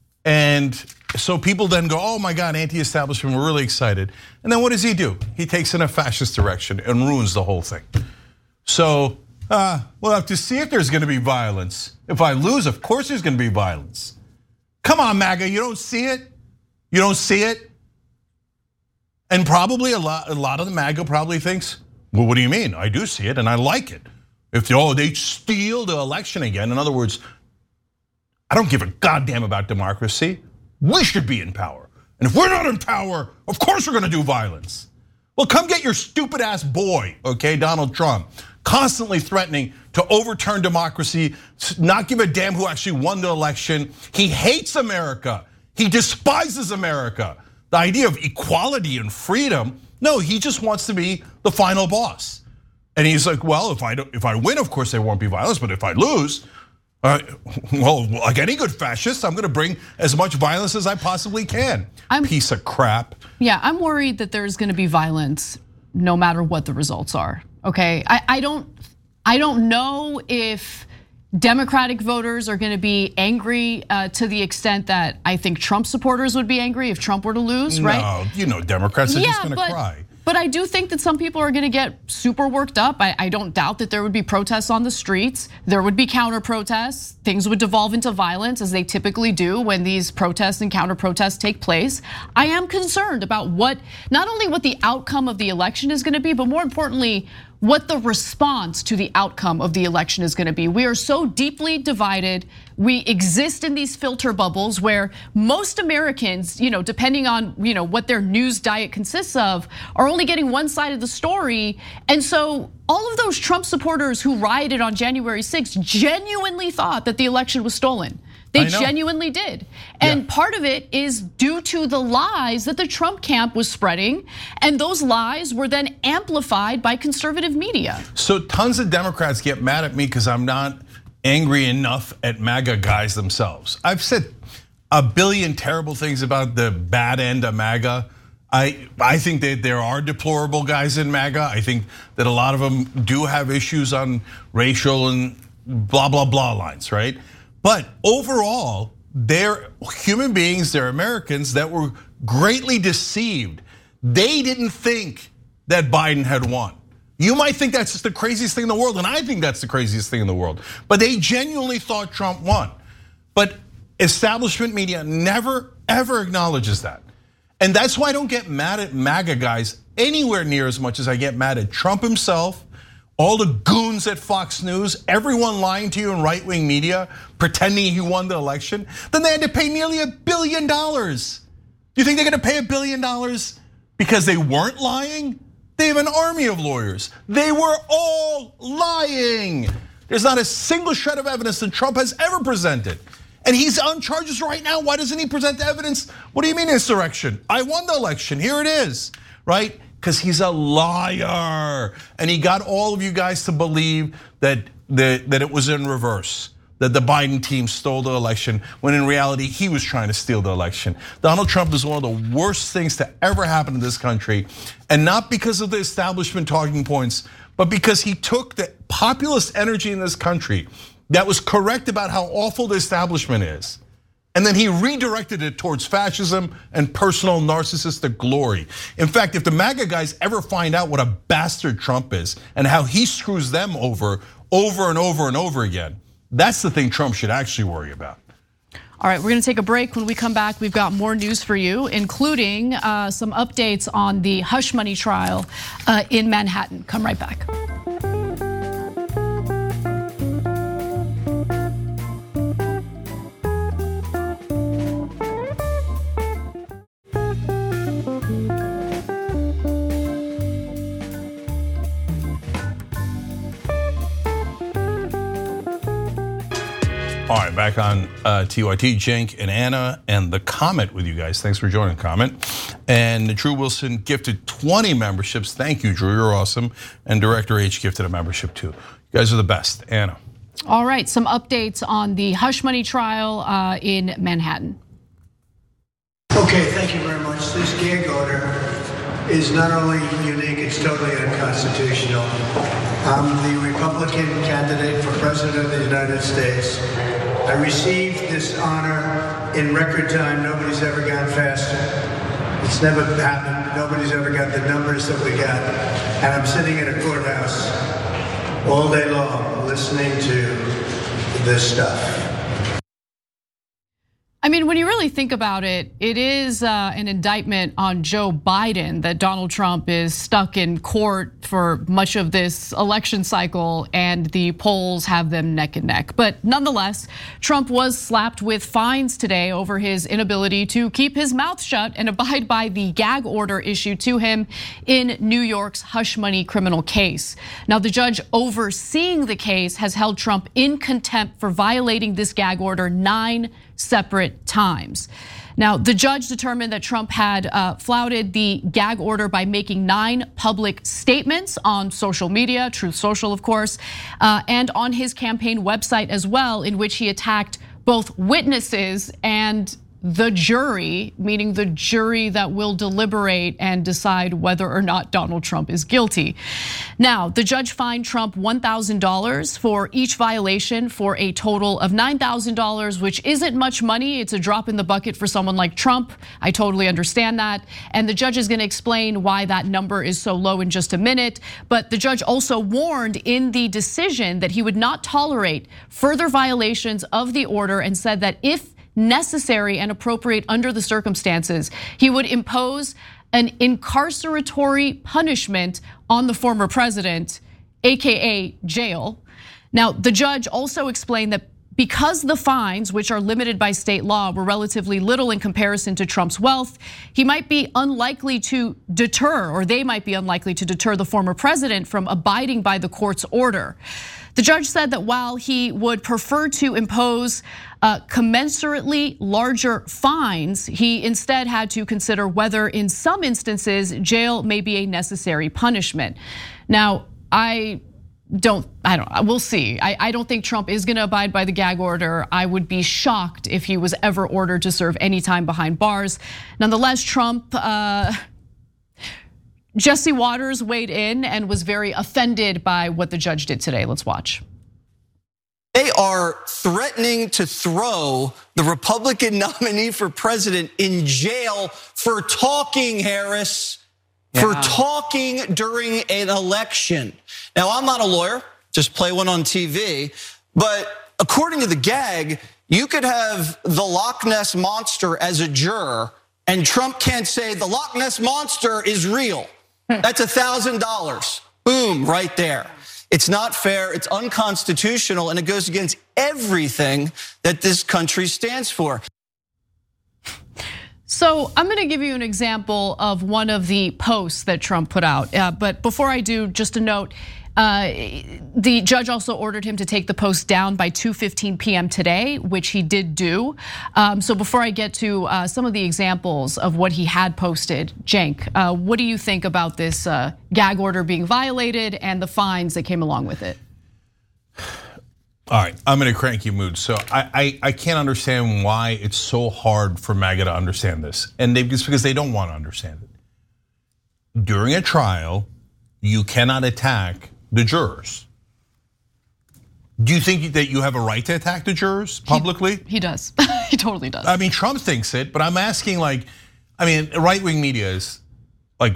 And so people then go, oh my God, anti-establishment, we're really excited. And then what does he do? He takes in a fascist direction and ruins the whole thing. So uh, we'll have to see if there's gonna be violence. If I lose, of course there's gonna be violence. Come on, MAGA, you don't see it? You don't see it? And probably a lot, a lot of the MAGA probably thinks, well, what do you mean? I do see it and I like it. If they, oh, they steal the election again. In other words, I don't give a goddamn about democracy. We should be in power. And if we're not in power, of course we're gonna do violence. Well, come get your stupid ass boy, okay, Donald Trump, constantly threatening to overturn democracy, not give a damn who actually won the election. He hates America. He despises America. The idea of equality and freedom, no, he just wants to be the final boss. And he's like, well, if I don't, if I win, of course there won't be violence, but if I lose, uh, well, like any good fascist, I'm gonna bring as much violence as I possibly can. I'm, Piece of crap. Yeah, I'm worried that there's gonna be violence no matter what the results are. Okay, I, I don't, I don't know if Democratic voters are gonna be angry uh, to the extent that I think Trump supporters would be angry if Trump were to lose, right? No, you know, Democrats are yeah, just gonna but, cry. But I do think that some people are gonna get super worked up. I, I don't doubt that there would be protests on the streets. There would be counter protests. Things would devolve into violence as they typically do when these protests and counter protests take place. I am concerned about what, not only what the outcome of the election is gonna be, but more importantly, what the response to the outcome of the election is gonna be. We are so deeply divided. We exist in these filter bubbles where most Americans, you know, depending on you know what their news diet consists of, are only getting one side of the story. And so all of those Trump supporters who rioted on January sixth genuinely thought that the election was stolen. They genuinely did. And yeah. part of it is due to the lies that the Trump camp was spreading. And those lies were then amplified by conservative media. So tons of Democrats get mad at me because I'm not angry enough at MAGA guys themselves. I've said a billion terrible things about the bad end of MAGA. I, I think that there are deplorable guys in MAGA. I think that a lot of them do have issues on racial and blah, blah, blah lines, right? But overall, they're human beings, they're Americans that were greatly deceived. They didn't think that Biden had won. You might think that's just the craziest thing in the world, and I think that's the craziest thing in the world. But they genuinely thought Trump won. But establishment media never, ever acknowledges that. And that's why I don't get mad at MAGA guys anywhere near as much as I get mad at Trump himself, all the goons at Fox News, everyone lying to you in right-wing media, pretending he won the election, then they had to pay nearly a billion dollars. Do you think they're gonna pay a billion dollars because they weren't lying? They have an army of lawyers. They were all lying. There's not a single shred of evidence that Trump has ever presented. And he's on charges right now. Why doesn't he present the evidence? What do you mean insurrection? I won the election, here it is, right? Because he's a liar. And he got all of you guys to believe that, that, that it was in reverse, that the Biden team stole the election, when in reality, he was trying to steal the election. Donald Trump is one of the worst things to ever happen in this country. And not because of the establishment talking points, but because he took the populist energy in this country that was correct about how awful the establishment is, and then he redirected it towards fascism and personal narcissistic glory. In fact, if the MAGA guys ever find out what a bastard Trump is and how he screws them over, over and over and over again, that's the thing Trump should actually worry about. All right, we're gonna take a break. When we come back, we've got more news for you, including some updates on the hush money trial in Manhattan. Come right back. All right, back on T Y T, Cenk and Anna and the Comet with you guys. Thanks for joining, Comet. And Drew Wilson gifted twenty memberships. Thank you, Drew, you're awesome. And Director H gifted a membership too. You guys are the best. Anna. All right, some updates on the hush money trial in Manhattan. Okay, thank you very much. This gag order is not only unique, it's totally unconstitutional. I'm the Republican candidate for President of the United States. I received this honor in record time. Nobody's ever gone faster. It's never happened. Nobody's ever got the numbers that we got. And I'm sitting in a courthouse all day long listening to this stuff. I mean, when you really think about it, it is an indictment on Joe Biden that Donald Trump is stuck in court for much of this election cycle and the polls have them neck and neck. But nonetheless, Trump was slapped with fines today over his inability to keep his mouth shut and abide by the gag order issued to him in New York's hush money criminal case. Now, the judge overseeing the case has held Trump in contempt for violating this gag order nine separate times. Now, the judge determined that Trump had uh, flouted the gag order by making nine public statements on social media, Truth Social, of course, uh, and on his campaign website as well, in which he attacked both witnesses and the jury, meaning the jury that will deliberate and decide whether or not Donald Trump is guilty. Now, the judge fined Trump one thousand dollars for each violation for a total of nine thousand dollars, which isn't much money. It's a drop in the bucket for someone like Trump. I totally understand that. And the judge is gonna explain why that number is so low in just a minute. But the judge also warned in the decision that he would not tolerate further violations of the order and said that if necessary and appropriate under the circumstances, he would impose an incarceratory punishment on the former president, A K A jail. Now, the judge also explained that because the fines, which are limited by state law, were relatively little in comparison to Trump's wealth, he might be unlikely to deter, or they might be unlikely to deter the former president from abiding by the court's order. The judge said that while he would prefer to impose commensurately larger fines, he instead had to consider whether in some instances jail may be a necessary punishment. Now, I don't, I don't, we'll see. I, I don't think Trump is gonna abide by the gag order. I would be shocked if he was ever ordered to serve any time behind bars. Nonetheless, Trump, uh, Jesse Waters weighed in and was very offended by what the judge did today. Let's watch. They are threatening to throw the Republican nominee for president in jail for talking, Harris, yeah. for talking during an election. Now, I'm not a lawyer, just play one on T V, but according to the gag, you could have the Loch Ness Monster as a juror, and Trump can't say the Loch Ness Monster is real. That's a thousand dollars. Boom, right there. It's not fair, it's unconstitutional, and it goes against everything that this country stands for. So I'm gonna give you an example of one of the posts that Trump put out. Uh, but before I do, just a note, uh, the judge also ordered him to take the post down by two fifteen p m today, which he did do. Um, so before I get to uh, some of the examples of what he had posted, Cenk, uh, what do you think about this uh, gag order being violated and the fines that came along with it? All right, I'm in a cranky mood. So I, I, I can't understand why it's so hard for MAGA to understand this. And they, it's because they don't want to understand it. During a trial, you cannot attack the jurors. Do you think that you have a right to attack the jurors publicly? He, he does, he totally does. I mean, Trump thinks it, but I'm asking like, I mean, right-wing media is like,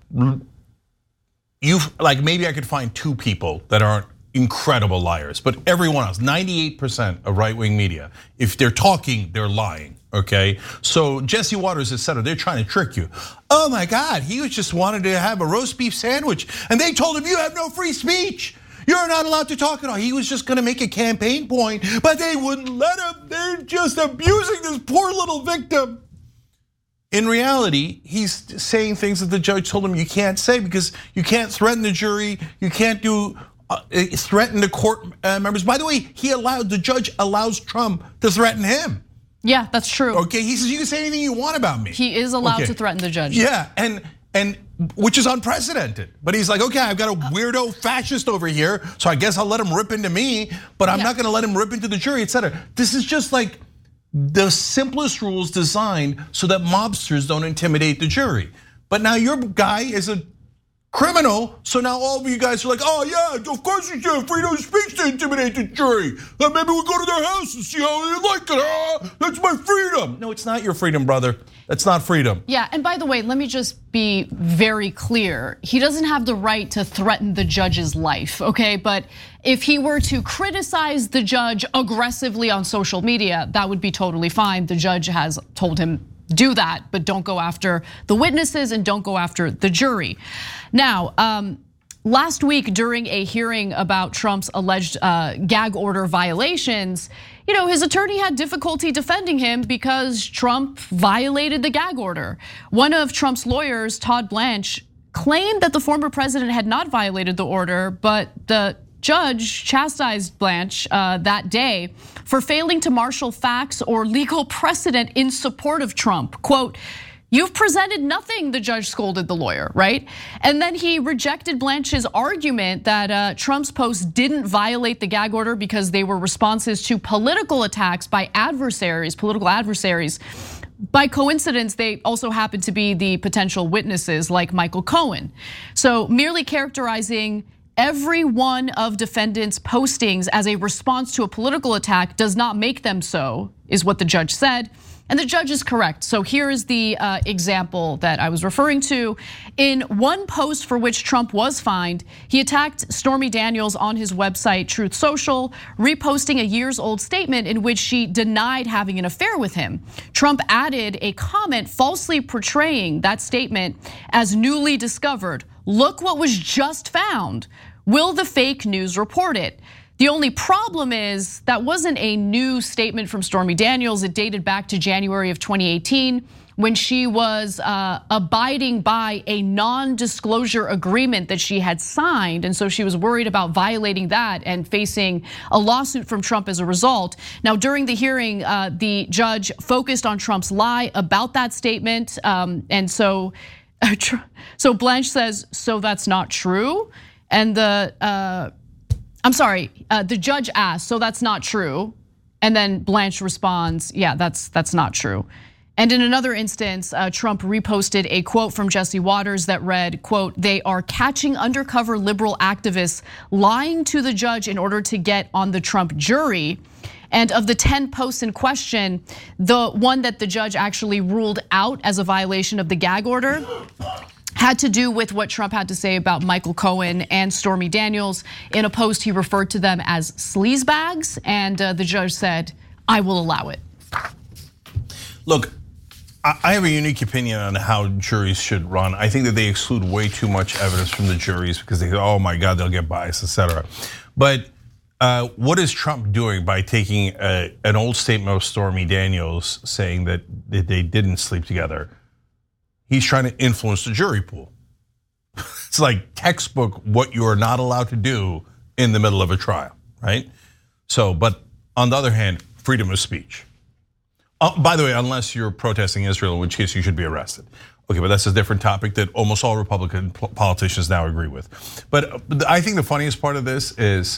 you've, like maybe I could find two people that aren't incredible liars, but everyone else, ninety-eight percent of right-wing media, if they're talking, they're lying, okay? So Jesse Waters, et cetera, they're trying to trick you. Oh my God, he was just wanted to have a roast beef sandwich and they told him you have no free speech. You're not allowed to talk at all. He was just gonna make a campaign point, but they wouldn't let him. They're just abusing this poor little victim. In reality, he's saying things that the judge told him you can't say because you can't threaten the jury, you can't do Uh, threaten the court members. By the way, he allowed, the judge allows Trump to threaten him. Yeah, that's true. Okay, he says you can say anything you want about me. He is allowed okay. to threaten the judge. Yeah, and and which is unprecedented. But he's like, okay, I've got a weirdo fascist over here, so I guess I'll let him rip into me, but I'm yeah. not gonna let him rip into the jury, et cetera. This is just like the simplest rules designed so that mobsters don't intimidate the jury. But now your guy is a criminal, so now all of you guys are like, oh yeah, of course you should have freedom of speech to intimidate the jury. Then maybe we go to their house and see how they like it. Ah, that's my freedom. No, it's not your freedom, brother. That's not freedom. Yeah, and by the way, let me just be very clear. He doesn't have the right to threaten the judge's life, okay? But if he were to criticize the judge aggressively on social media, that would be totally fine. The judge has told him do that, but don't go after the witnesses and don't go after the jury. Now, um, last week during a hearing about Trump's alleged uh, gag order violations, you know, his attorney had difficulty defending him because Trump violated the gag order. One of Trump's lawyers, Todd Blanche, claimed that the former president had not violated the order, but the judge chastised Blanche uh, that day for failing to marshal facts or legal precedent in support of Trump. Quote, you've presented nothing, the judge scolded the lawyer, right? And then he rejected Blanche's argument that uh, Trump's posts didn't violate the gag order because they were responses to political attacks by adversaries, political adversaries. By coincidence, they also happen to be the potential witnesses like Michael Cohen. So merely characterizing every one of defendants' postings as a response to a political attack does not make them so, is what the judge said. And the judge is correct. So here is the uh, example that I was referring to. In one post for which Trump was fined, he attacked Stormy Daniels on his website, Truth Social, reposting a years old statement in which she denied having an affair with him. Trump added a comment falsely portraying that statement as newly discovered. Look what was just found. Will the fake news report it? The only problem is that wasn't a new statement from Stormy Daniels. It dated back to January of twenty eighteen when she was uh, abiding by a non-disclosure agreement that she had signed. And so she was worried about violating that and facing a lawsuit from Trump as a result. Now, during the hearing, uh, the judge focused on Trump's lie about that statement. Um, and so, so Blanche says, so that's not true. And the, uh, I'm sorry, uh, the judge asked, so that's not true. And then Blanche responds, yeah, that's that's not true. And in another instance, uh, Trump reposted a quote from Jesse Waters that read, quote, they are catching undercover liberal activists lying to the judge in order to get on the Trump jury. And of the ten posts in question, the one that the judge actually ruled out as a violation of the gag order had to do with what Trump had to say about Michael Cohen and Stormy Daniels. In a post, he referred to them as sleazebags, and the judge said, I will allow it. Look, I have a unique opinion on how juries should run. I think that they exclude way too much evidence from the juries because they go, oh my God, they'll get biased, et cetera. But uh, what is Trump doing by taking a, an old statement of Stormy Daniels saying that they didn't sleep together? He's trying to influence the jury pool. It's like textbook what you are not allowed to do in the middle of a trial, right? So, but on the other hand, freedom of speech. Uh, by the way, unless you're protesting Israel, in which case you should be arrested. Okay, but that's a different topic that almost all Republican politicians now agree with. But I think the funniest part of this is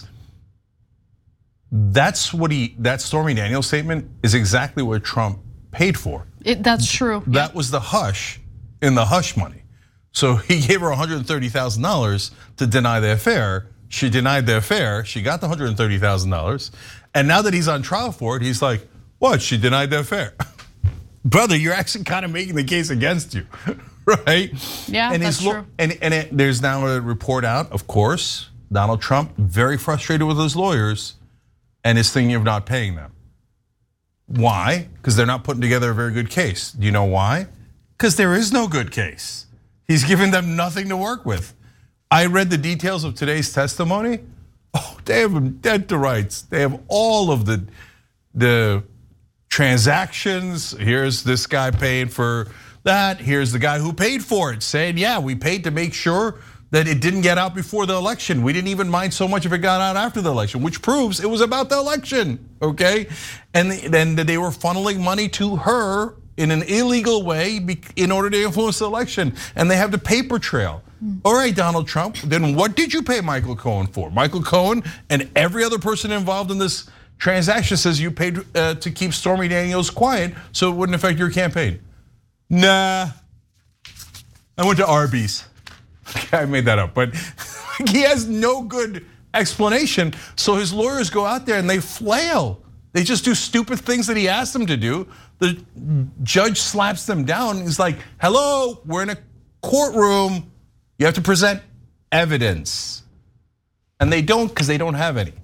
that's what he, that Stormy Daniels statement is exactly what Trump paid for. It, that's true. That was the hush in the hush money. So he gave her one hundred thirty thousand dollars to deny the affair. She denied the affair. She got the one hundred thirty thousand dollars. And now that he's on trial for it, he's like, what? She denied the affair. Brother, you're actually kind of making the case against you, right? Yeah, and that's true. And, and it, there's now a report out, of course, Donald Trump very frustrated with his lawyers and is thinking of not paying them. Why? Because they're not putting together a very good case. Do you know why? Because there is no good case. He's giving them nothing to work with. I read the details of today's testimony. Oh, they have him dead to rights. They have all of the, the transactions. Here's this guy paying for that. Here's the guy who paid for it saying, yeah, we paid to make sure that it didn't get out before the election. We didn't even mind so much if it got out after the election, which proves it was about the election, okay? And then they were funneling money to her in an illegal way in order to influence the election. And they have the paper trail. All right, Donald Trump, then what did you pay Michael Cohen for? Michael Cohen and every other person involved in this transaction says you paid to keep Stormy Daniels quiet so it wouldn't affect your campaign. Nah, I went to Arby's. Okay, I made that up, but he has no good explanation. So his lawyers go out there and they flail. They just do stupid things that he asked them to do. The judge slaps them down. He's like, hello, we're in a courtroom. You have to present evidence. And they don't because they don't have any.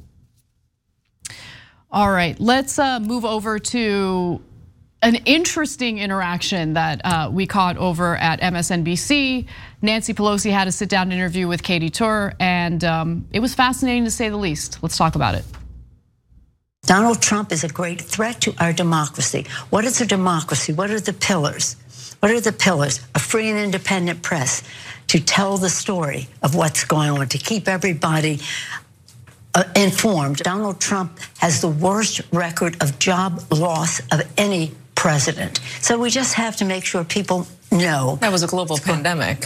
All right, let's move over to an interesting interaction that we caught over at M S N B C. Nancy Pelosi had a sit-down interview with Katy Tur, and it was fascinating to say the least. Let's talk about it. Donald Trump is a great threat to our democracy. What is a democracy? What are the pillars? What are the pillars? A free and independent press to tell the story of what's going on, to keep everybody informed. Donald Trump has the worst record of job loss of any president. So we just have to make sure people know. That was a global pandemic.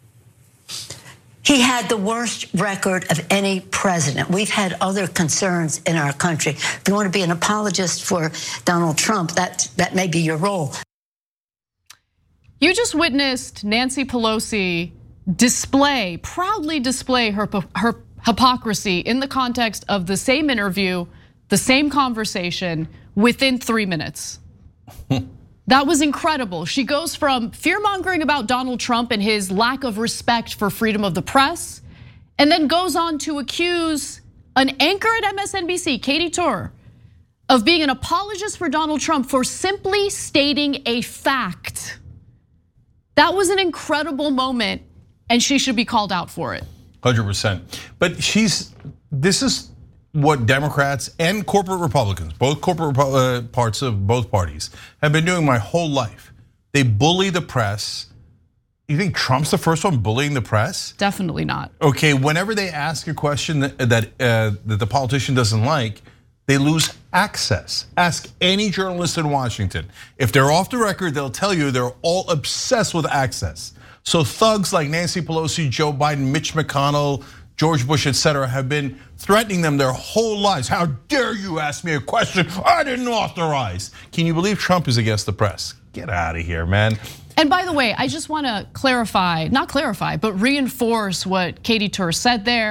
He had the worst record of any president. We've had other concerns in our country. If you want to be an apologist for Donald Trump, that, that may be your role. You just witnessed Nancy Pelosi display, proudly display her, her hypocrisy in the context of the same interview, the same conversation within three minutes. That was incredible. She goes from fear-mongering about Donald Trump and his lack of respect for freedom of the press, and then goes on to accuse an anchor at M S N B C, Katy Tur, of being an apologist for Donald Trump for simply stating a fact. That was an incredible moment, and she should be called out for it. one hundred percent. But she's, this is what Democrats and corporate Republicans, both corporate parts of both parties, have been doing my whole life. They bully the press. You think Trump's the first one bullying the press? Definitely not. Okay, whenever they ask a question that that, uh, that the politician doesn't like, they lose access. Ask any journalist in Washington. If they're off the record, they'll tell you they're all obsessed with access. So thugs like Nancy Pelosi, Joe Biden, Mitch McConnell, George Bush, et cetera, have been threatening them their whole lives. How dare you ask me a question I didn't authorize? Can you believe Trump is against the press? Get out of here, man. And by the way, I just want to clarify, not clarify, but reinforce what Katy Tur said there.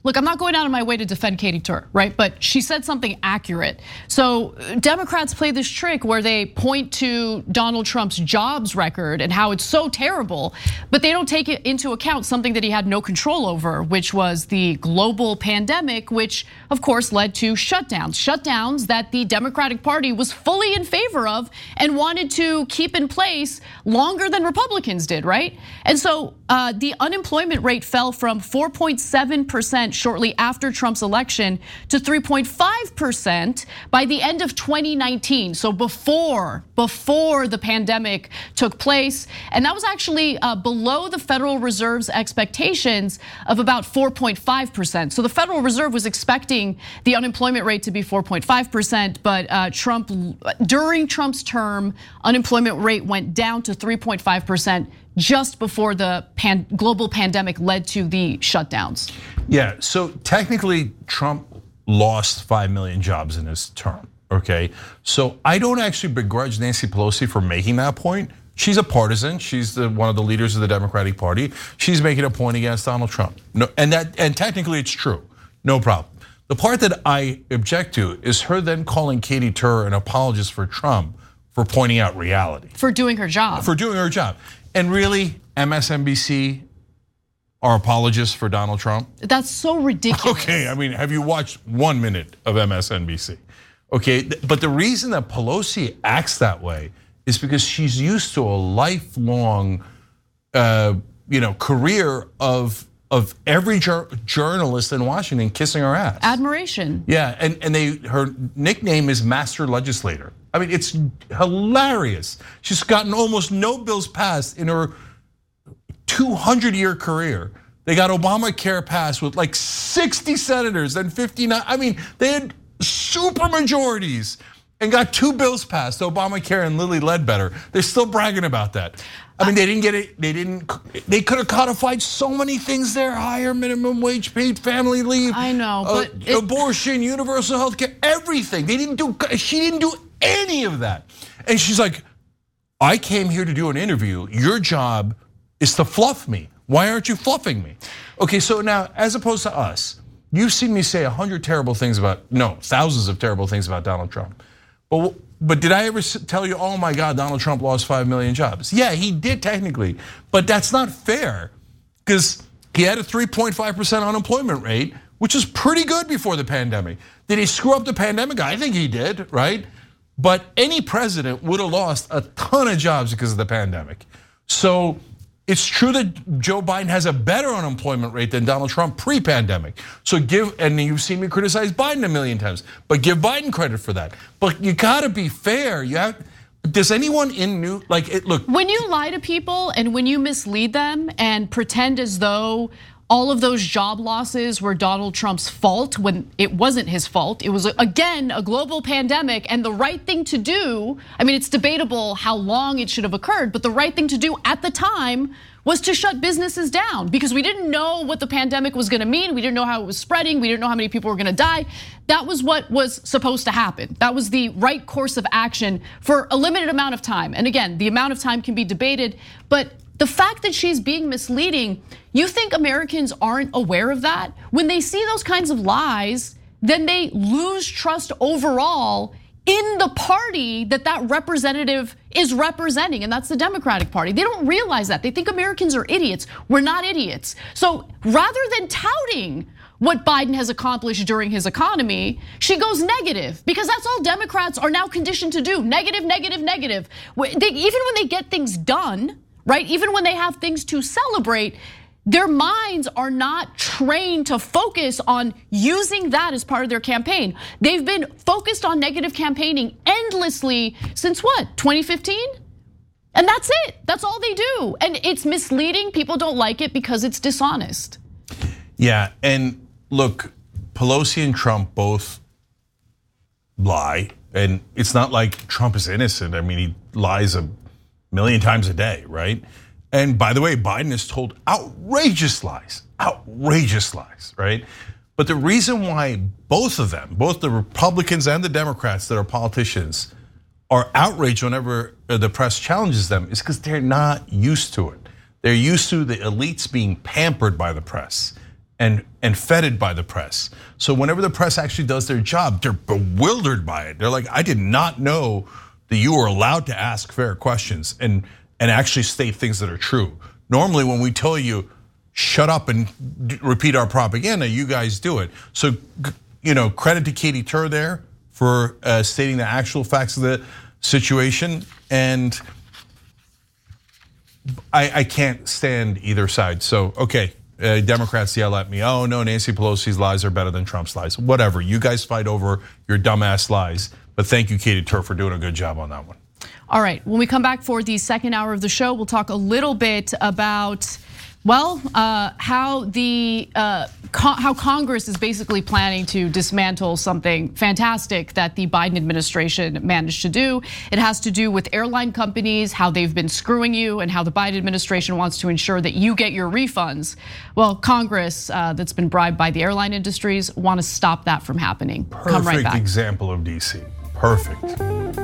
look, I'm not going out of my way to defend Katie Tur, right? But she said something accurate. So Democrats play this trick where they point to Donald Trump's jobs record and how it's so terrible, but they don't take it into account something that he had no control over, which was the global pandemic, which of course led to shutdowns. Shutdowns that the Democratic Party was fully in favor of and wanted to keep in place longer than Republicans did, right? And so uh, the unemployment rate fell from four point seven percent shortly after Trump's election to three point five percent by the end of twenty nineteen. So before, before the pandemic took place. And that was actually below the Federal Reserve's expectations of about four point five percent. So the Federal Reserve was expecting the unemployment rate to be four point five percent, but Trump, during Trump's term, unemployment rate went down to three point five percent just before the pan- global pandemic led to the shutdowns. Yeah, so technically Trump lost five million jobs in his term, okay? So I don't actually begrudge Nancy Pelosi for making that point. She's a partisan, she's the, one of the leaders of the Democratic Party. She's making a point against Donald Trump. No, and that and technically it's true, no problem. The part that I object to is her then calling Katie Tur an apologist for Trump for pointing out reality. For doing her job. For doing her job. And really, M S N B C are apologists for Donald Trump? That's so ridiculous. Okay, I mean, have you watched one minute of M S N B C? Okay, but the reason that Pelosi acts that way is because she's used to a lifelong, uh, you know, career of of every journalist in Washington kissing her ass. Admiration. Yeah, and and they her nickname is Master Legislator. I mean, it's hilarious. She's gotten almost no bills passed in her two hundred year career. They got Obamacare passed with like sixty senators and fifty-nine. I mean, they had super majorities and got two bills passed, Obamacare and Lilly Ledbetter. They're still bragging about that. I mean, they didn't get it, they didn't, they could have codified so many things there, higher minimum wage, paid family leave. I know, but uh, abortion, universal health care, everything. They didn't do, she didn't do any of that. And she's like, I came here to do an interview. Your job is to fluff me. Why aren't you fluffing me? Okay, so now, as opposed to us, you've seen me say a hundred terrible things about, no, thousands of terrible things about Donald Trump. But, but did I ever tell you, oh my God, Donald Trump lost five million jobs? Yeah, he did technically, but that's not fair because he had a three point five percent unemployment rate, which is pretty good before the pandemic. Did he screw up the pandemic? I think he did, right? But any president would have lost a ton of jobs because of the pandemic. So it's true that Joe Biden has a better unemployment rate than Donald Trump pre-pandemic. So give, and you've seen me criticize Biden a million times, but give Biden credit for that. But you gotta be fair. You have, does anyone in New, like it, look. When you lie to people and when you mislead them and pretend as though all of those job losses were Donald Trump's fault when it wasn't his fault. It was, again, a global pandemic, and the right thing to do, I mean, it's debatable how long it should have occurred, but the right thing to do at the time was to shut businesses down because we didn't know what the pandemic was gonna mean. We didn't know how it was spreading. We didn't know how many people were gonna die. That was what was supposed to happen. That was the right course of action for a limited amount of time. And again, the amount of time can be debated, but the fact that she's being misleading, you think Americans aren't aware of that? When they see those kinds of lies, then they lose trust overall in the party that that representative is representing, and that's the Democratic Party. They don't realize that. They think Americans are idiots. We're not idiots. So rather than touting what Biden has accomplished during his economy, she goes negative because that's all Democrats are now conditioned to do. Negative, negative, negative. They, even when they get things done, right? Even when they have things to celebrate, their minds are not trained to focus on using that as part of their campaign. They've been focused on negative campaigning endlessly since what, twenty fifteen? And that's it, that's all they do. And it's misleading, people don't like it because it's dishonest. Yeah, and look, Pelosi and Trump both lie, and it's not like Trump is innocent. I mean, he lies a million times a day, right? And by the way, Biden has told outrageous lies, outrageous lies, right? But the reason why both of them, both the Republicans and the Democrats that are politicians, are outraged whenever the press challenges them is because they're not used to it. They're used to the elites being pampered by the press. and and feted by the press. So whenever the press actually does their job, they're bewildered by it. They're like, I did not know that you were allowed to ask fair questions and and actually state things that are true. Normally, when we tell you shut up and repeat our propaganda, you guys do it. So, you know, credit to Katie Tur there for uh, stating the actual facts of the situation. And I, I can't stand either side. So, okay, uh, Democrats yell at me, oh no, Nancy Pelosi's lies are better than Trump's lies. Whatever, you guys fight over your dumbass lies. But thank you, Katie Tur, for doing a good job on that one. All right, when we come back for the second hour of the show, we'll talk a little bit about, well, uh, how the uh, how Congress is basically planning to dismantle something fantastic that the Biden administration managed to do. It has to do with airline companies, how they've been screwing you, and how the Biden administration wants to ensure that you get your refunds. Well, Congress uh, that's been bribed by the airline industries want to stop that from happening. Perfect Come right back. Example of D C. Perfect.